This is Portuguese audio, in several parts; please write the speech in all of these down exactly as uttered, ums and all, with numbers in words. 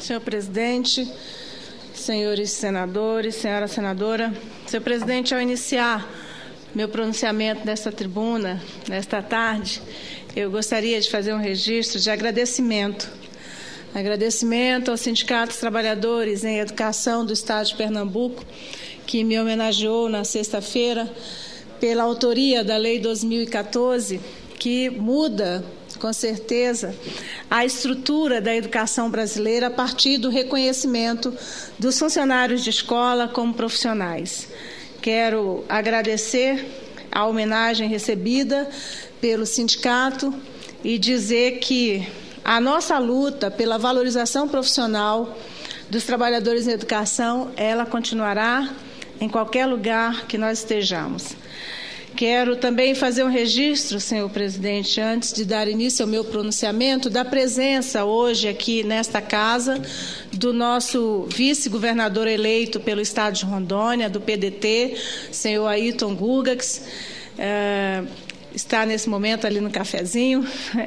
Senhor presidente, senhores senadores, senhora senadora, senhor presidente, ao iniciar meu pronunciamento nesta tribuna, nesta tarde, eu gostaria de fazer um registro de agradecimento. Agradecimento aos sindicatos trabalhadores em educação do Estado de Pernambuco, que me homenageou na sexta-feira pela autoria da Lei dois mil e quatorze, que muda, com certeza, a estrutura da educação brasileira a partir do reconhecimento dos funcionários de escola como profissionais. Quero agradecer a homenagem recebida pelo sindicato e dizer que a nossa luta pela valorização profissional dos trabalhadores em educação, ela continuará em qualquer lugar que nós estejamos. Quero também fazer um registro, senhor presidente, antes de dar início ao meu pronunciamento, da presença hoje aqui nesta casa do nosso vice-governador eleito pelo Estado de Rondônia, do P D T, senhor Ayrton Gurgax, é, está nesse momento ali no cafezinho,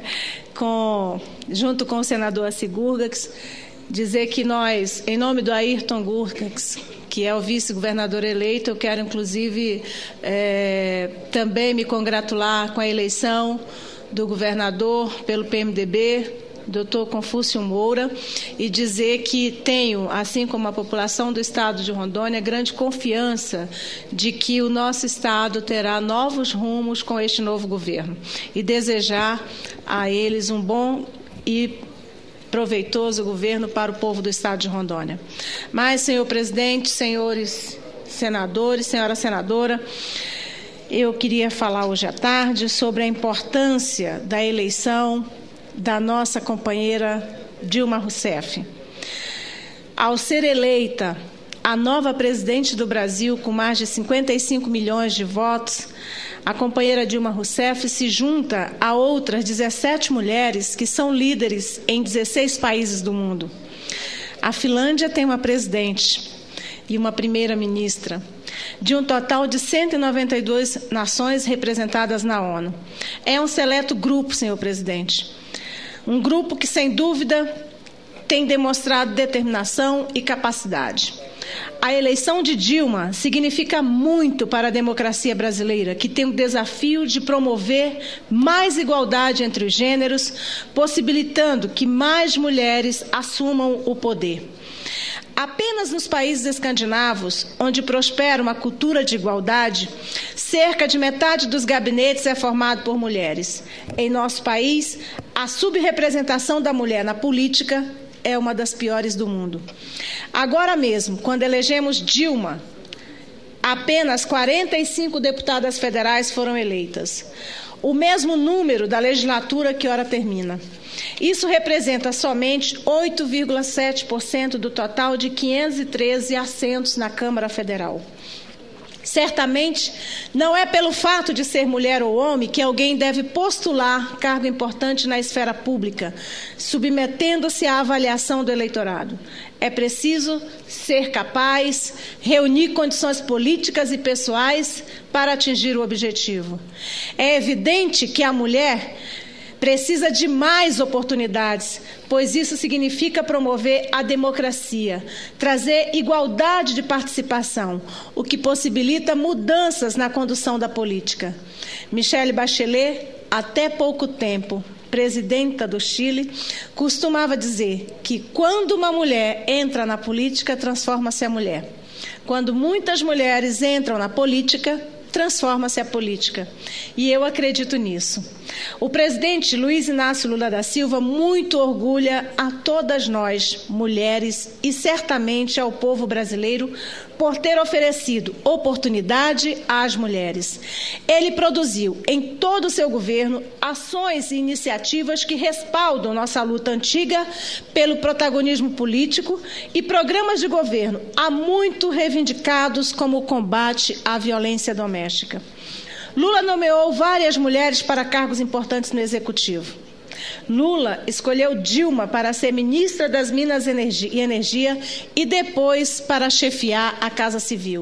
com, junto com o senador Assi Gurgax, dizer que nós, em nome do Ayrton Gurgax, que é o vice-governador eleito, eu quero, inclusive, é, também me congratular com a eleição do governador pelo P M D B, doutor Confúcio Moura, e dizer que tenho, assim como a população do Estado de Rondônia, grande confiança de que o nosso Estado terá novos rumos com este novo governo, e desejar a eles um bom e proveitoso governo para o povo do Estado de Rondônia. Mas, senhor presidente, senhores senadores, senhora senadora, eu queria falar hoje à tarde sobre a importância da eleição da nossa companheira Dilma Rousseff. Ao ser eleita a nova presidente do Brasil com mais de cinquenta e cinco milhões de votos, a companheira Dilma Rousseff se junta a outras dezessete mulheres que são líderes em dezesseis países do mundo. A Finlândia tem uma presidente e uma primeira-ministra, de um total de cento e noventa e duas nações representadas na ONU. É um seleto grupo, senhor presidente. Um grupo que, sem dúvida, tem demonstrado determinação e capacidade. A eleição de Dilma significa muito para a democracia brasileira, que tem o desafio de promover mais igualdade entre os gêneros, possibilitando que mais mulheres assumam o poder. Apenas nos países escandinavos, onde prospera uma cultura de igualdade, cerca de metade dos gabinetes é formado por mulheres. Em nosso país, a subrepresentação da mulher na política é uma das piores do mundo. Agora mesmo, quando elegemos Dilma, apenas quarenta e cinco deputadas federais foram eleitas, o mesmo número da legislatura que ora termina. Isso representa somente oito vírgula sete por cento do total de quinhentos e treze assentos na Câmara Federal. Certamente, não é pelo fato de ser mulher ou homem que alguém deve postular cargo importante na esfera pública, submetendo-se à avaliação do eleitorado. É preciso ser capaz, reunir condições políticas e pessoais para atingir o objetivo. É evidente que a mulher precisa de mais oportunidades, pois isso significa promover a democracia, trazer igualdade de participação, o que possibilita mudanças na condução da política. Michelle Bachelet, até pouco tempo, presidenta do Chile, costumava dizer que quando uma mulher entra na política, transforma-se a mulher. Quando muitas mulheres entram na política, transforma-se a política. E eu acredito nisso. O presidente Luiz Inácio Lula da Silva muito orgulha a todas nós, mulheres, e certamente ao povo brasileiro, por ter oferecido oportunidade às mulheres. Ele produziu, em todo o seu governo, ações e iniciativas que respaldam nossa luta antiga pelo protagonismo político e programas de governo há muito reivindicados como o combate à violência doméstica. Lula nomeou várias mulheres para cargos importantes no Executivo. Lula escolheu Dilma para ser ministra das Minas e Energia e depois para chefiar a Casa Civil.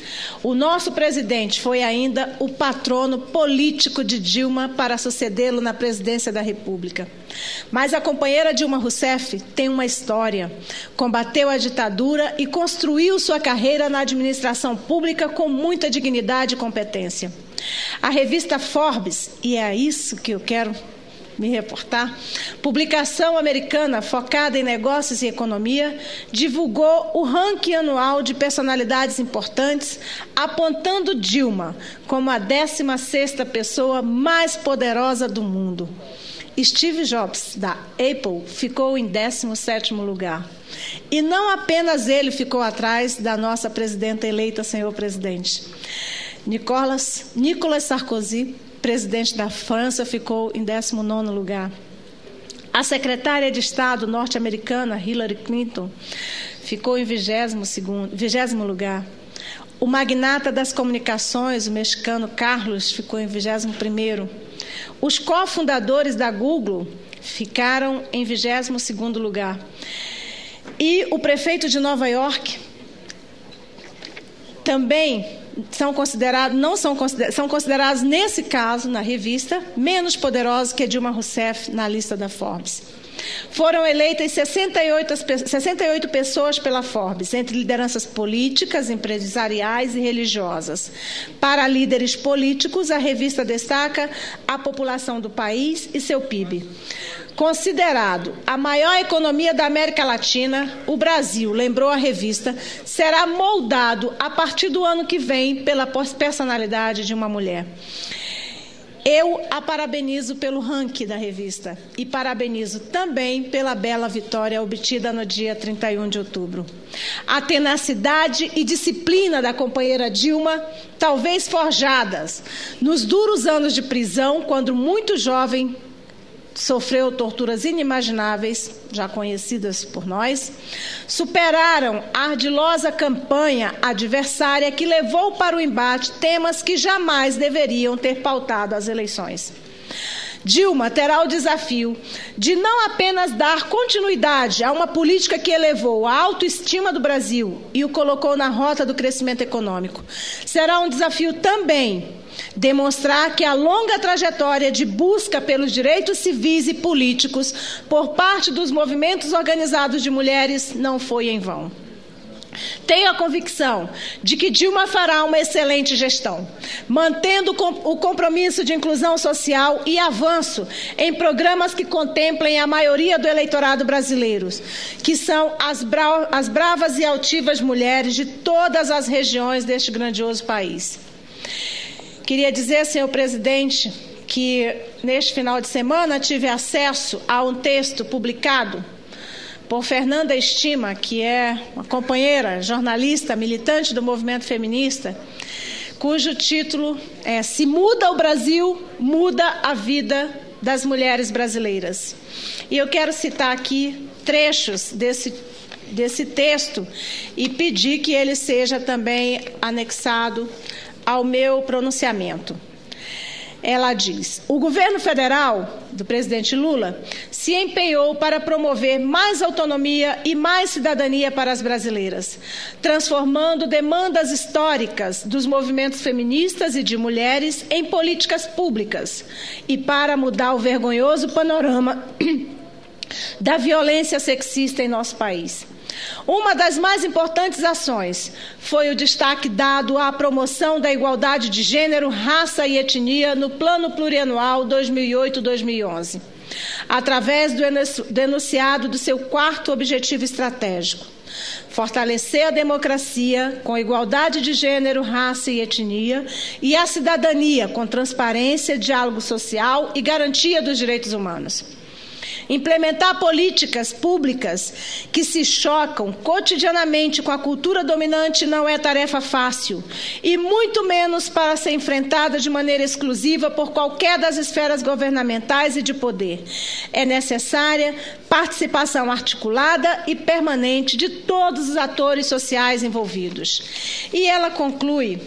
O nosso presidente foi ainda o patrono político de Dilma para sucedê-lo na presidência da República. Mas a companheira Dilma Rousseff tem uma história. Combateu a ditadura e construiu sua carreira na administração pública com muita dignidade e competência. A revista Forbes, e é a isso que eu quero me reportar, publicação americana focada em negócios e economia, divulgou o ranking anual de personalidades importantes, apontando Dilma como a décima sexta pessoa mais poderosa do mundo. Steve Jobs, da Apple, ficou em décimo sétimo lugar. E não apenas ele ficou atrás da nossa presidenta eleita, senhor presidente. Nicolas, Nicolas Sarkozy, presidente da França, ficou em décimo nono lugar. A secretária de Estado norte-americana, Hillary Clinton, ficou em vigésimo segundo, vigésimo lugar. O magnata das comunicações, o mexicano Carlos, ficou em vigésimo primeiro. Os cofundadores da Google ficaram em vigésimo segundo lugar. E o prefeito de Nova York também são considerados, não são considerados, são considerados, nesse caso, na revista, menos poderosos que Dilma Rousseff na lista da Forbes. Foram eleitas sessenta e oito, sessenta e oito pessoas pela Forbes, entre lideranças políticas, empresariais e religiosas. Para líderes políticos, a revista destaca a população do país e seu P I B. Considerado a maior economia da América Latina, o Brasil, lembrou a revista, será moldado a partir do ano que vem pela personalidade de uma mulher. Eu a parabenizo pelo ranking da revista e parabenizo também pela bela vitória obtida no dia trinta e um de outubro. A tenacidade e disciplina da companheira Dilma, talvez forjadas nos duros anos de prisão, quando muito jovem, sofreu torturas inimagináveis, já conhecidas por nós, superaram a ardilosa campanha adversária que levou para o embate temas que jamais deveriam ter pautado as eleições. Dilma terá o desafio de não apenas dar continuidade a uma política que elevou a autoestima do Brasil e o colocou na rota do crescimento econômico. Será um desafio também demonstrar que a longa trajetória de busca pelos direitos civis e políticos por parte dos movimentos organizados de mulheres não foi em vão. Tenho a convicção de que Dilma fará uma excelente gestão, mantendo o compromisso de inclusão social e avanço em programas que contemplem a maioria do eleitorado brasileiro, que são as, bra- as bravas e altivas mulheres de todas as regiões deste grandioso país. Queria dizer, senhor presidente, que neste final de semana tive acesso a um texto publicado por Fernanda Estima, que é uma companheira, jornalista, militante do movimento feminista, cujo título é Se Muda o Brasil, Muda a Vida das Mulheres Brasileiras. E eu quero citar aqui trechos desse, desse texto e pedir que ele seja também anexado ao meu pronunciamento. Ela diz: o governo federal do presidente Lula se empenhou para promover mais autonomia e mais cidadania para as brasileiras, transformando demandas históricas dos movimentos feministas e de mulheres em políticas públicas e para mudar o vergonhoso panorama da violência sexista em nosso país. Uma das mais importantes ações foi o destaque dado à promoção da igualdade de gênero, raça e etnia no Plano Plurianual dois mil e oito a dois mil e onze, através do enunciado do seu quarto objetivo estratégico: fortalecer a democracia com igualdade de gênero, raça e etnia e a cidadania com transparência, diálogo social e garantia dos direitos humanos. Implementar políticas públicas que se chocam cotidianamente com a cultura dominante não é tarefa fácil, e muito menos para ser enfrentada de maneira exclusiva por qualquer das esferas governamentais e de poder. É necessária participação articulada e permanente de todos os atores sociais envolvidos. E ela conclui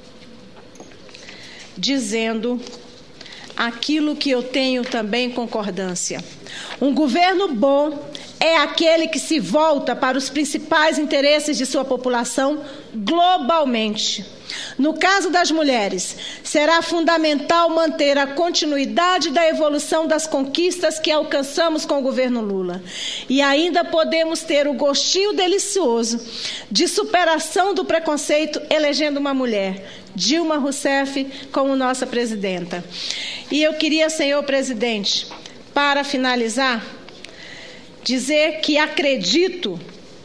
dizendo aquilo que eu tenho também concordância: um governo bom é aquele que se volta para os principais interesses de sua população globalmente. No caso das mulheres, será fundamental manter a continuidade da evolução das conquistas que alcançamos com o governo Lula. E ainda podemos ter o gostinho delicioso de superação do preconceito elegendo uma mulher, Dilma Rousseff, como nossa presidenta. E eu queria, senhor presidente, para finalizar, dizer que acredito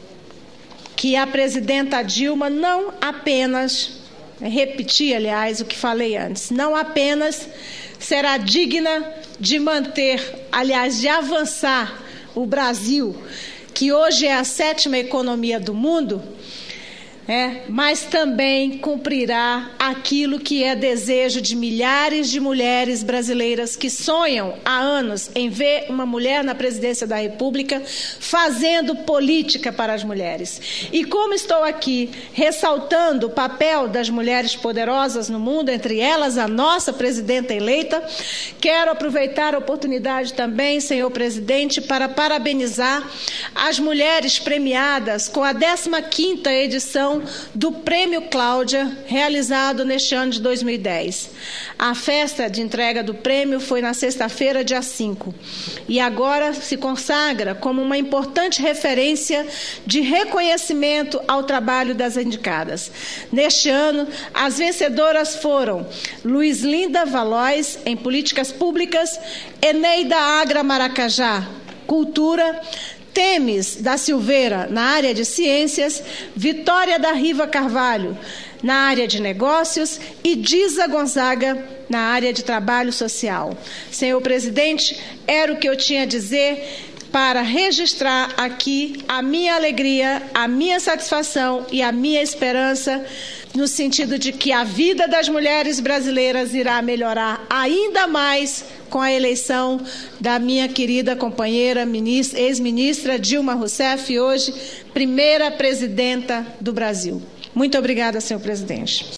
que a presidenta Dilma não apenas, repetir, aliás, o que falei antes, não apenas será digna de manter, aliás, de avançar o Brasil, que hoje é a sétima economia do mundo, É, mas também cumprirá aquilo que é desejo de milhares de mulheres brasileiras que sonham há anos em ver uma mulher na presidência da República fazendo política para as mulheres. E como estou aqui ressaltando o papel das mulheres poderosas no mundo, entre elas a nossa presidenta eleita, quero aproveitar a oportunidade também, senhor presidente, para parabenizar as mulheres premiadas com a décima quinta edição do Prêmio Cláudia, realizado neste ano de dois mil e dez. A festa de entrega do prêmio foi na sexta-feira, dia cinco, e agora se consagra como uma importante referência de reconhecimento ao trabalho das indicadas. Neste ano, as vencedoras foram Luiz Linda Valois, em Políticas Públicas, Eneida Agra Maracajá, Cultura, Temes da Silveira, na área de Ciências, Vitória da Riva Carvalho, na área de Negócios, e Disa Gonzaga, na área de Trabalho Social. Senhor presidente, era o que eu tinha a dizer para registrar aqui a minha alegria, a minha satisfação e a minha esperança, no sentido de que a vida das mulheres brasileiras irá melhorar ainda mais com a eleição da minha querida companheira, ex-ministra Dilma Rousseff, hoje primeira presidenta do Brasil. Muito obrigada, senhor presidente.